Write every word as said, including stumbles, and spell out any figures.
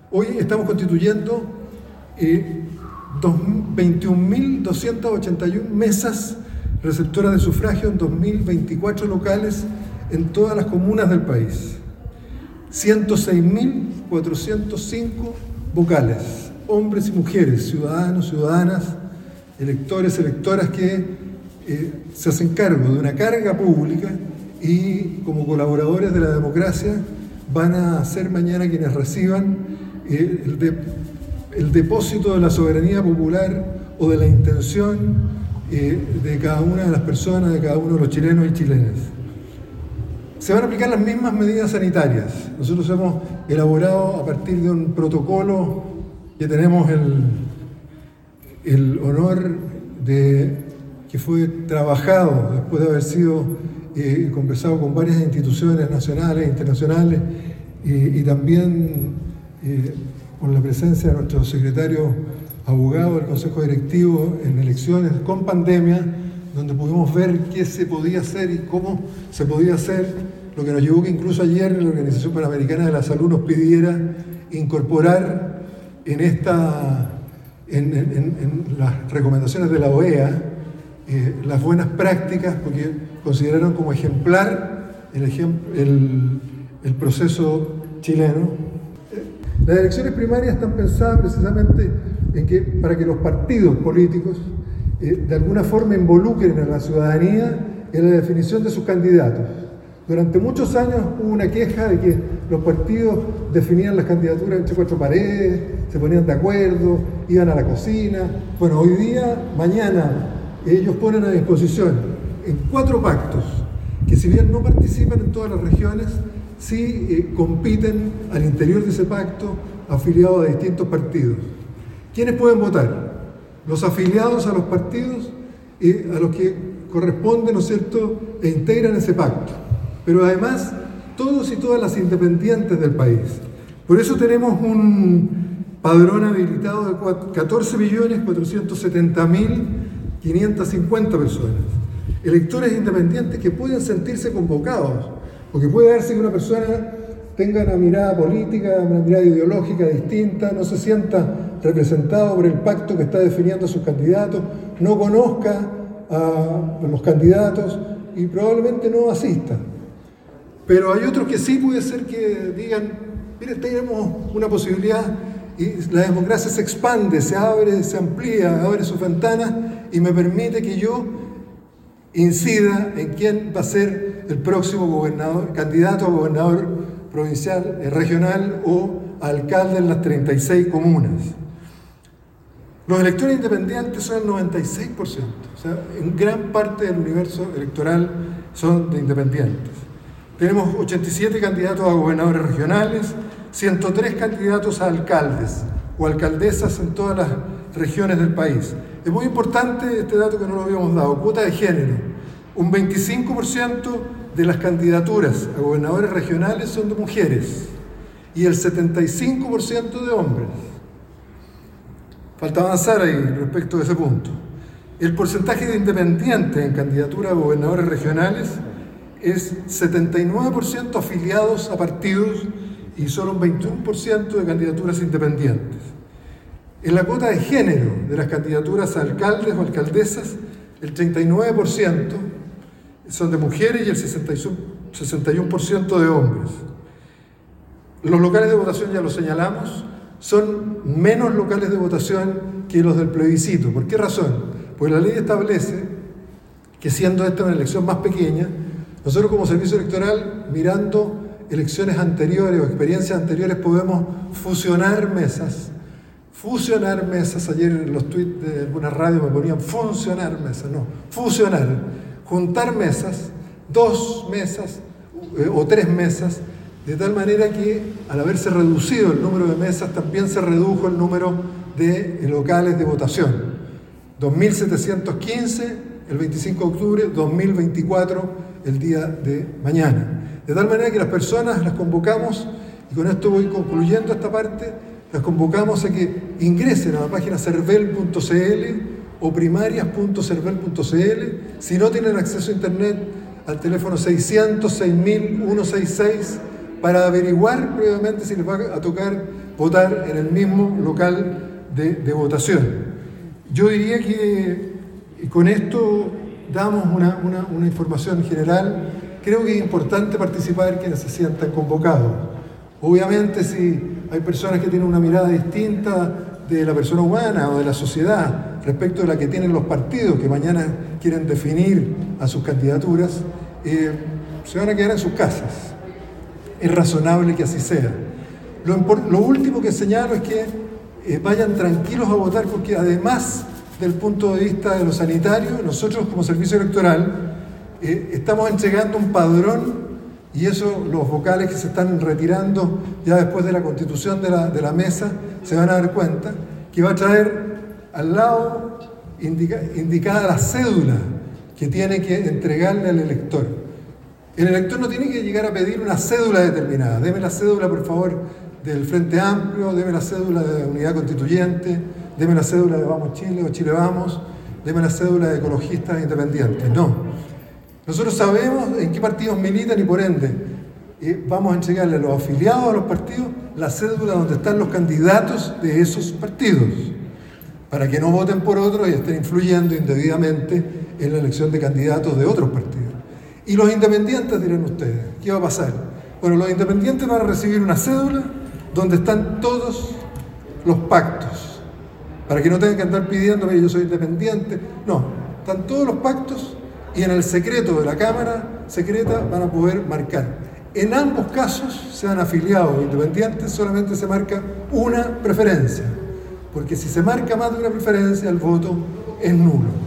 Hoy estamos constituyendo eh, veintiún mil doscientas ochenta y una mesas receptoras de sufragio en dos mil veinticuatro locales en todas las comunas del país. ciento seis mil cuatrocientos cinco vocales, hombres y mujeres, ciudadanos, ciudadanas, electores, electoras que eh, se hacen cargo de una carga pública y como colaboradores de la democracia van a ser mañana quienes reciban eh, el, de, el depósito de la soberanía popular o de la intención eh, de cada una de las personas, de cada uno de los chilenos y chilenas. Se van a aplicar las mismas medidas sanitarias. Nosotros hemos elaborado a partir de un protocolo que tenemos el, el honor de que fue trabajado después de haber sido eh, conversado con varias instituciones nacionales e internacionales eh, y también eh, con la presencia de nuestro secretario abogado del Consejo Directivo en elecciones con pandemia, donde pudimos ver qué se podía hacer y cómo se podía hacer, lo que nos llevó que incluso ayer la Organización Panamericana de la Salud nos pidiera incorporar en, esta, en, en, en las recomendaciones de la O E A eh, las buenas prácticas, porque consideraron como ejemplar el, el, el proceso chileno. Las elecciones primarias están pensadas precisamente en que, para que los partidos políticos eh, de alguna forma involucren a la ciudadanía en la definición de sus candidatos. Durante muchos años hubo una queja de que los partidos definían las candidaturas entre cuatro paredes, se ponían de acuerdo, iban a la cocina. Bueno, hoy día, mañana, ellos ponen a disposición en cuatro pactos, que si bien no participan en todas las regiones, sí eh, compiten al interior de ese pacto afiliados a distintos partidos. ¿Quiénes pueden votar? Los afiliados a los partidos y a los que corresponden, ¿no es cierto?, e integran ese pacto. Pero además, todos y todas las independientes del país. Por eso tenemos un padrón habilitado de catorce millones cuatrocientos setenta mil quinientas cincuenta personas. Electores independientes que pueden sentirse convocados, porque puede darse que una persona tenga una mirada política, una mirada ideológica distinta, no se sienta representado por el pacto que está definiendo a sus candidatos, no conozca a los candidatos y probablemente no asista. Pero hay otros que sí puede ser que digan, mire, tenemos una posibilidad y la democracia se expande, se abre, se amplía, abre sus ventanas y me permite que yo incida en quién va a ser el próximo gobernador, candidato a gobernador provincial, regional o alcalde en las treinta y seis comunas. Los electores independientes son el noventa y seis por ciento, o sea, en gran parte del universo electoral son de independientes. Tenemos ochenta y siete candidatos a gobernadores regionales, ciento tres candidatos a alcaldes o alcaldesas en todas las regiones del país. Es muy importante este dato que no lo habíamos dado, cuota de género. Un veinticinco por ciento de las candidaturas a gobernadores regionales son de mujeres y el setenta y cinco por ciento de hombres. Falta avanzar ahí respecto a ese punto. El porcentaje de independientes en candidatura a gobernadores regionales es setenta y nueve por ciento afiliados a partidos y solo un veintiuno por ciento de candidaturas independientes. En la cuota de género de las candidaturas a alcaldes o alcaldesas, el treinta y nueve por ciento son de mujeres y el sesenta y uno por ciento de hombres. Los locales de votación, ya lo señalamos, son menos locales de votación que los del plebiscito. ¿Por qué razón? Pues la ley establece que, siendo esta una elección más pequeña, nosotros como servicio electoral, mirando elecciones anteriores o experiencias anteriores, podemos fusionar mesas. Fusionar mesas, ayer en los tweets de alguna radio me ponían funcionar mesas, no, fusionar, juntar mesas, dos mesas eh, o tres mesas, de tal manera que al haberse reducido el número de mesas, también se redujo el número de locales de votación. dos mil setecientos quince el veinticinco de octubre, dos mil veinticuatro el día de mañana. De tal manera que las personas las convocamos, y con esto voy concluyendo esta parte, las convocamos a que ingresen a la página cervel punto c l o primarias punto cervel punto c l. Si no tienen acceso a internet, al teléfono seiscientos seis mil ciento sesenta y seis para averiguar previamente si les va a tocar votar en el mismo local de, de votación. Yo diría que con esto damos una, una, una información general. Creo que es importante participar quienes se sientan convocados. Obviamente, si hay personas que tienen una mirada distinta de la persona humana o de la sociedad respecto de la que tienen los partidos que mañana quieren definir a sus candidaturas, eh, se van a quedar en sus casas. Es razonable que así sea. Lo, lo último que señalo es que eh, vayan tranquilos a votar, porque además del punto de vista de lo sanitario, nosotros como servicio electoral eh, estamos entregando un padrón, y eso los vocales que se están retirando ya después de la constitución de la, de la mesa se van a dar cuenta, que va a traer al lado indica, indicada la cédula que tiene que entregarle al elector. El elector no tiene que llegar a pedir una cédula determinada. Deme la cédula, por favor, del Frente Amplio, deme la cédula de Unidad Constituyente, deme la cédula de Vamos Chile o Chile Vamos, deme la cédula de Ecologistas Independientes. No. Nosotros sabemos en qué partidos militan y por ende eh, vamos a entregarle a los afiliados a los partidos la cédula donde están los candidatos de esos partidos, para que no voten por otros y estén influyendo indebidamente en la elección de candidatos de otros partidos. Y los independientes, dirán ustedes, ¿qué va a pasar? Bueno, los independientes van a recibir una cédula donde están todos los pactos, para que no tengan que andar pidiendo, mire, yo soy independiente. No, están todos los pactos y en el secreto de la Cámara Secreta van a poder marcar. En ambos casos, sean afiliados o independientes, solamente se marca una preferencia, porque si se marca más de una preferencia, el voto es nulo.